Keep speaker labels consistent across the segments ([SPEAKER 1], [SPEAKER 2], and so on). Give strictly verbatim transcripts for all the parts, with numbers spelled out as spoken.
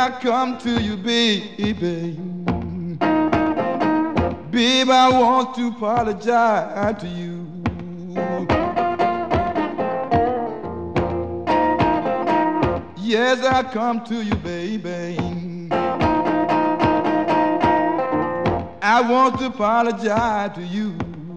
[SPEAKER 1] I come to you, baby. Baby, I want to apologize to you. Yes, I come to you, baby. I want to apologize to you.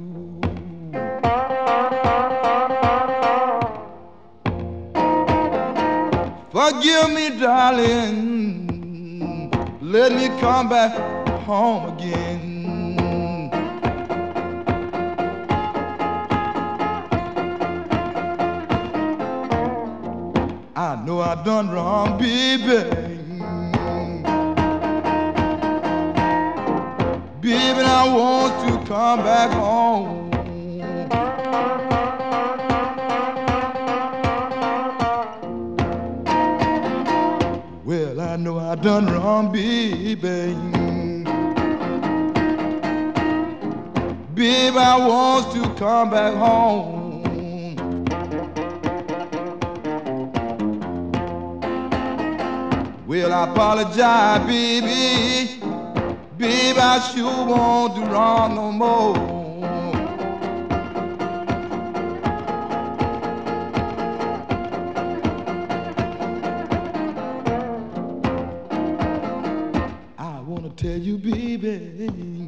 [SPEAKER 1] Forgive me, darling. Let me come back home again. I know I done wrong, baby. Baby, I want to come back home. Well, I know I done wrong, baby. Baby, I want to come back home. Well, I apologize, baby. Baby, I sure won't do wrong no more. I want to tell you, baby.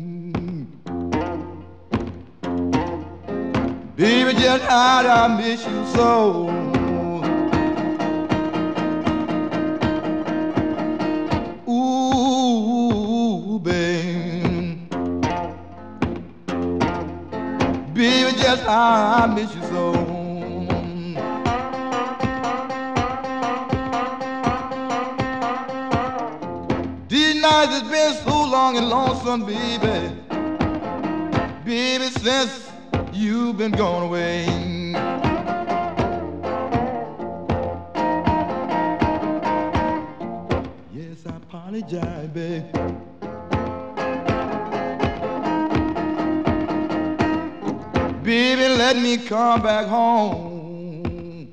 [SPEAKER 1] Baby, just how I miss you so. Baby, just how I miss you so. These nights has been so long and lonesome, baby. Baby, since you've been gone away. Yes, I apologize, baby. Baby, let me come back home.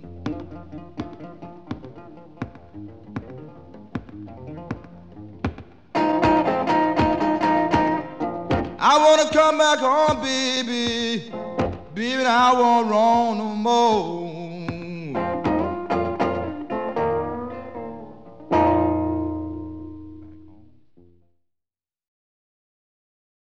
[SPEAKER 1] I wanna come back home, baby. Baby, I won't wrong no more.